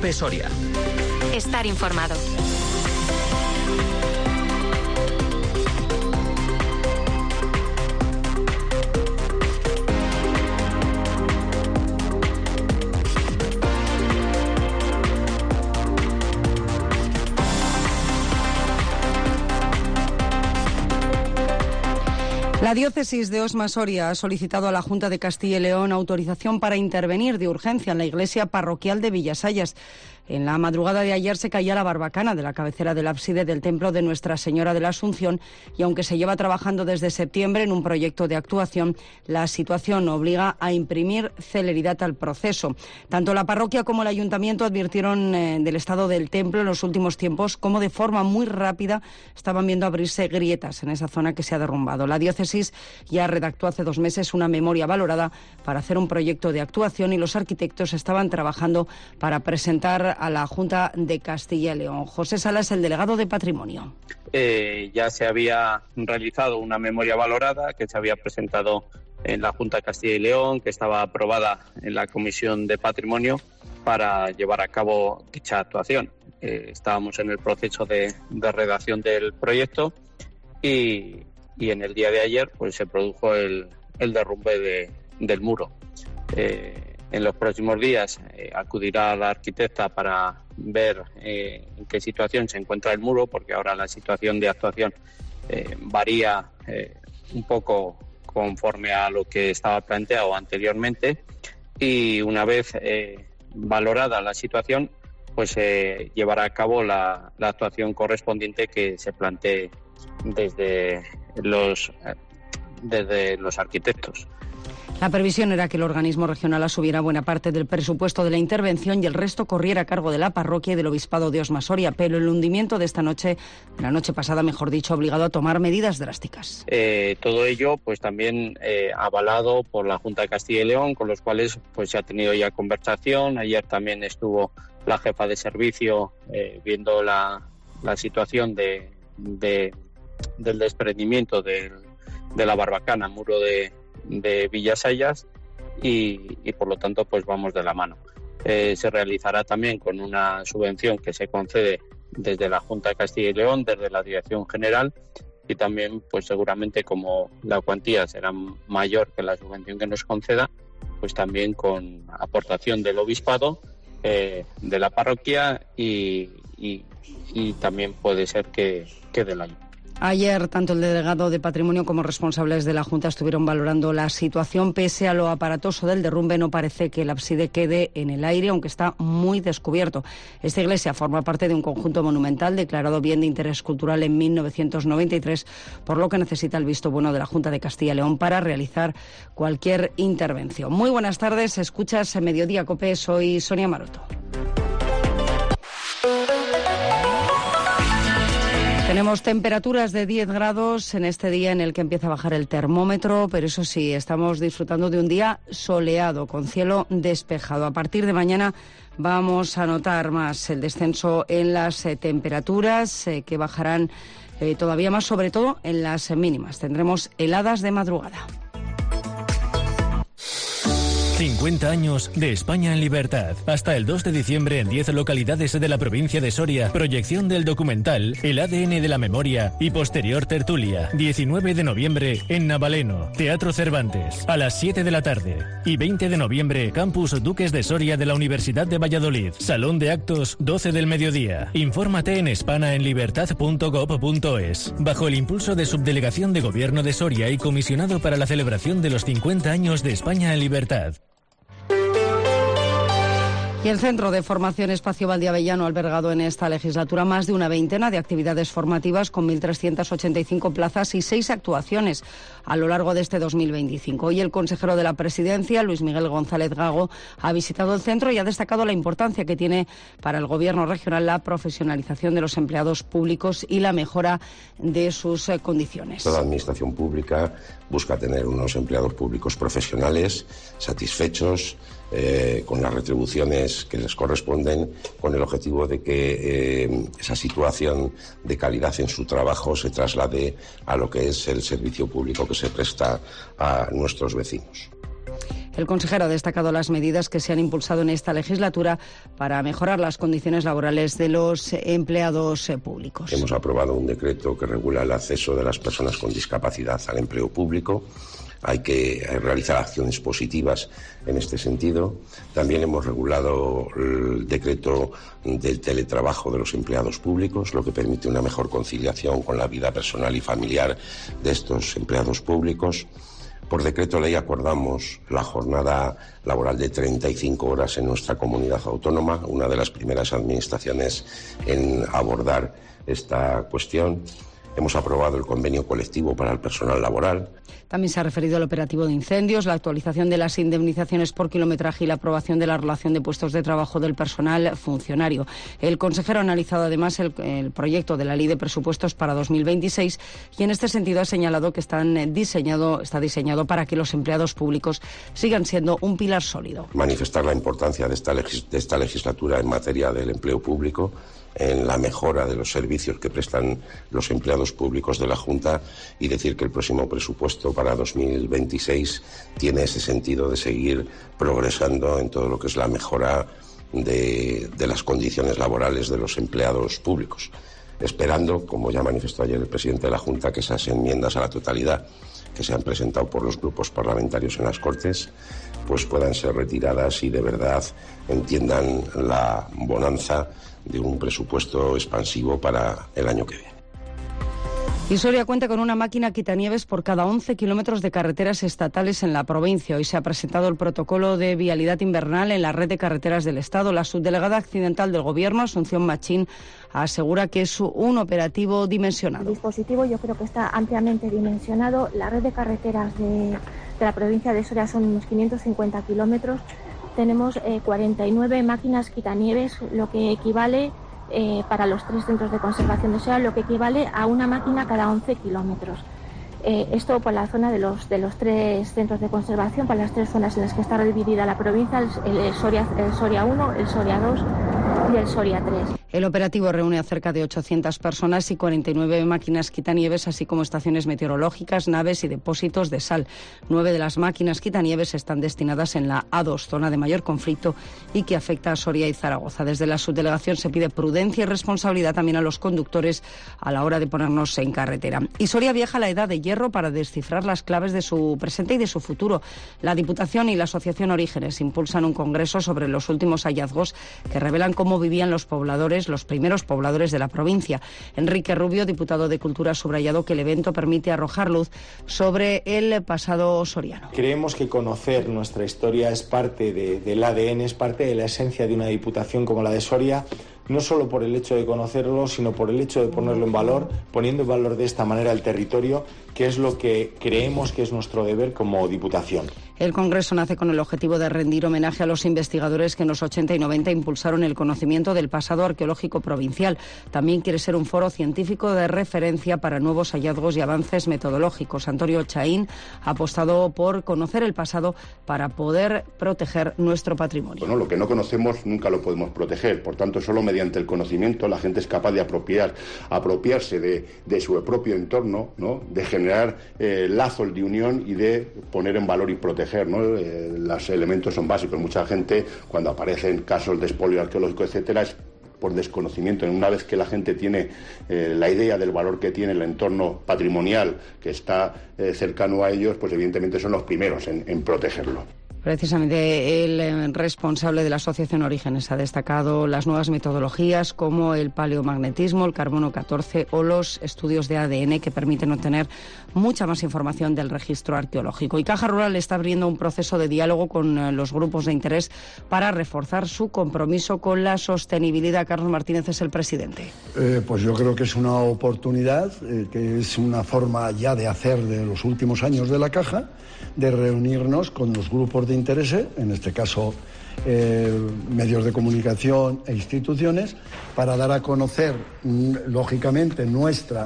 COPE Soria. Estar informado. La diócesis de Osma Soria ha solicitado a la Junta de Castilla y León autorización para intervenir de urgencia en la iglesia parroquial de Villasayas. En la madrugada de ayer se caía la barbacana de la cabecera del ábside del templo de Nuestra Señora de la Asunción y aunque se lleva trabajando desde septiembre en un proyecto de actuación, la situación obliga a imprimir celeridad al proceso. Tanto la parroquia como el ayuntamiento advirtieron del estado del templo en los últimos tiempos, como de forma muy rápida estaban viendo abrirse grietas en esa zona que se ha derrumbado. La diócesis ya redactó hace 2 meses una memoria valorada para hacer un proyecto de actuación y los arquitectos estaban trabajando para presentar a la Junta de Castilla y León. José Salas, el delegado de Patrimonio. Ya se había realizado una memoria valorada que se había presentado en la Junta de Castilla y León, que estaba aprobada en la Comisión de Patrimonio para llevar a cabo dicha actuación. Estábamos en el proceso de redacción del proyecto y en el día de ayer pues se produjo el derrumbe del muro. En los próximos días acudirá la arquitecta para ver en qué situación se encuentra el muro, porque ahora la situación de actuación varía un poco conforme a lo que estaba planteado anteriormente, y una vez valorada la situación, pues llevará a cabo la actuación correspondiente que se plantee desde los arquitectos. La previsión era que el organismo regional asumiera buena parte del presupuesto de la intervención y el resto corriera a cargo de la parroquia y del obispado de Osma Soria, pero el hundimiento de la noche pasada, mejor dicho, ha obligado a tomar medidas drásticas. Todo ello, pues también avalado por la Junta de Castilla y León, con los cuales pues se ha tenido ya conversación. Ayer también estuvo la jefa de servicio viendo la situación del desprendimiento de la barbacana, muro de Villasayas, y por lo tanto pues vamos de la mano. Se realizará también con una subvención que se concede desde la Junta de Castilla y León, desde la Dirección General, y también pues seguramente, como la cuantía será mayor que la subvención que nos conceda, pues también con aportación del obispado, de la parroquia y también puede ser que del año. Ayer, tanto el delegado de Patrimonio como responsables de la Junta estuvieron valorando la situación. Pese a lo aparatoso del derrumbe, no parece que el ábside quede en el aire, aunque está muy descubierto. Esta iglesia forma parte de un conjunto monumental declarado bien de interés cultural en 1993, por lo que necesita el visto bueno de la Junta de Castilla y León para realizar cualquier intervención. Muy buenas tardes, escuchas Mediodía COPE, soy Sonia Maroto. Tenemos temperaturas de 10 grados en este día en el que empieza a bajar el termómetro, pero eso sí, estamos disfrutando de un día soleado, con cielo despejado. A partir de mañana vamos a notar más el descenso en las temperaturas, que bajarán todavía más, sobre todo en las mínimas. Tendremos heladas de madrugada. 50 años de España en libertad. Hasta el 2 de diciembre en 10 localidades de la provincia de Soria. Proyección del documental El ADN de la memoria y posterior tertulia. 19 de noviembre en Navaleno, Teatro Cervantes, a las 7 de la tarde. Y 20 de noviembre, Campus Duques de Soria de la Universidad de Valladolid. Salón de actos, 12 del mediodía. Infórmate en hispanaenlibertad.gov.es. Bajo el impulso de Subdelegación de Gobierno de Soria y comisionado para la celebración de los 50 años de España en libertad. Y el Centro de Formación Espacio Valdeavellano ha albergado en esta legislatura más de una veintena de actividades formativas con 1.385 plazas y 6 actuaciones a lo largo de este 2025. Hoy el consejero de la Presidencia, Luis Miguel González Gago, ha visitado el centro y ha destacado la importancia que tiene para el Gobierno regional la profesionalización de los empleados públicos y la mejora de sus condiciones. Toda administración pública busca tener unos empleados públicos profesionales, satisfechos, con las retribuciones que les corresponden, con el objetivo de que esa situación de calidad en su trabajo se traslade a lo que es el servicio público que se presta a nuestros vecinos. El consejero ha destacado las medidas que se han impulsado en esta legislatura para mejorar las condiciones laborales de los empleados públicos. Hemos aprobado un decreto que regula el acceso de las personas con discapacidad al empleo público. Hay que realizar acciones positivas en este sentido. También hemos regulado el decreto del teletrabajo de los empleados públicos, lo que permite una mejor conciliación con la vida personal y familiar de estos empleados públicos. Por decreto ley acordamos la jornada laboral de 35 horas en nuestra comunidad autónoma, una de las primeras administraciones en abordar esta cuestión. Hemos aprobado el convenio colectivo para el personal laboral. También se ha referido al operativo de incendios, la actualización de las indemnizaciones por kilometraje y la aprobación de la relación de puestos de trabajo del personal funcionario. El consejero ha analizado además el proyecto de la Ley de Presupuestos para 2026 y en este sentido ha señalado que está diseñado para que los empleados públicos sigan siendo un pilar sólido. Manifestar la importancia de esta legislatura en materia del empleo público, en la mejora de los servicios que prestan los empleados públicos de la Junta y decir que el próximo presupuesto para 2026 tiene ese sentido de seguir progresando en todo lo que es la mejora de las condiciones laborales de los empleados públicos, esperando, como ya manifestó ayer el presidente de la Junta, que esas enmiendas a la totalidad que se han presentado por los grupos parlamentarios en las Cortes pues puedan ser retiradas y de verdad entiendan la bonanza de un presupuesto expansivo para el año que viene. Y Soria cuenta con una máquina quitanieves por cada 11 kilómetros de carreteras estatales en la provincia. Hoy se ha presentado el protocolo de vialidad invernal en la red de carreteras del Estado. La subdelegada accidental del Gobierno, Asunción Machín, asegura que es un operativo dimensionado. El dispositivo yo creo que está ampliamente dimensionado. La red de carreteras de la provincia de Soria son unos 550 kilómetros. Tenemos 49 máquinas quitanieves, lo que equivale para los 3 centros de conservación de Soria, lo que equivale a una máquina cada 11 kilómetros. Esto por la zona de los 3 centros de conservación, para las 3 zonas en las que está dividida la provincia, el Soria 1, el Soria 2 y el Soria 3. El operativo reúne a cerca de 800 personas y 49 máquinas quitanieves, así como estaciones meteorológicas, naves y depósitos de sal. 9 de las máquinas quitanieves están destinadas en la A2, zona de mayor conflicto y que afecta a Soria y Zaragoza. Desde la subdelegación se pide prudencia y responsabilidad también a los conductores a la hora de ponernos en carretera. Y Soria viaja a la Edad de Hierro para descifrar las claves de su presente y de su futuro. La Diputación y la Asociación Orígenes impulsan un congreso sobre los últimos hallazgos que revelan cómo vivían los primeros pobladores de la provincia. Enrique Rubio, diputado de Cultura, ha subrayado que el evento permite arrojar luz sobre el pasado soriano. Creemos que conocer nuestra historia es parte del ADN, es parte de la esencia de una diputación como la de Soria, no solo por el hecho de conocerlo, sino por el hecho de ponerlo en valor, poniendo en valor de esta manera el territorio, que es lo que creemos que es nuestro deber como Diputación. El Congreso nace con el objetivo de rendir homenaje a los investigadores que en los 80 y 90 impulsaron el conocimiento del pasado arqueológico provincial. También quiere ser un foro científico de referencia para nuevos hallazgos y avances metodológicos. Antonio Chaín ha apostado por conocer el pasado para poder proteger nuestro patrimonio. Bueno, lo que no conocemos nunca lo podemos proteger, por tanto solo mediante el conocimiento la gente es capaz de apropiarse de su propio entorno, ¿no? De generar lazos de unión y de poner en valor y proteger, ¿no? Los elementos son básicos. Mucha gente, cuando aparecen casos de expolio arqueológico, etcétera, es por desconocimiento. Una vez que la gente tiene la idea del valor que tiene el entorno patrimonial que está cercano a ellos, pues evidentemente son los primeros en protegerlo. Precisamente el responsable de la Asociación Orígenes ha destacado las nuevas metodologías como el paleomagnetismo, el carbono 14 o los estudios de ADN que permiten obtener mucha más información del registro arqueológico. Y Caja Rural está abriendo un proceso de diálogo con los grupos de interés para reforzar su compromiso con la sostenibilidad. Carlos Martínez es el presidente. Pues yo creo que es una oportunidad, que es una forma ya de hacer de los últimos años de la Caja, de reunirnos con los grupos de interés, en este caso medios de comunicación e instituciones, para dar a conocer, lógicamente, nuestra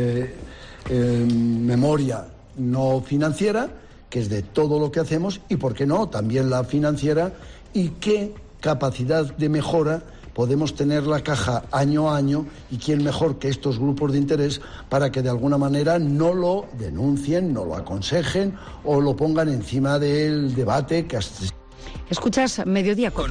memoria no financiera, que es de todo lo que hacemos, y, por qué no, también la financiera, y qué capacidad de mejora podemos tener la caja año a año, y quién mejor que estos grupos de interés para que de alguna manera no lo denuncien, no lo aconsejen o lo pongan encima del debate que hasta... Escuchas Mediodía Cope.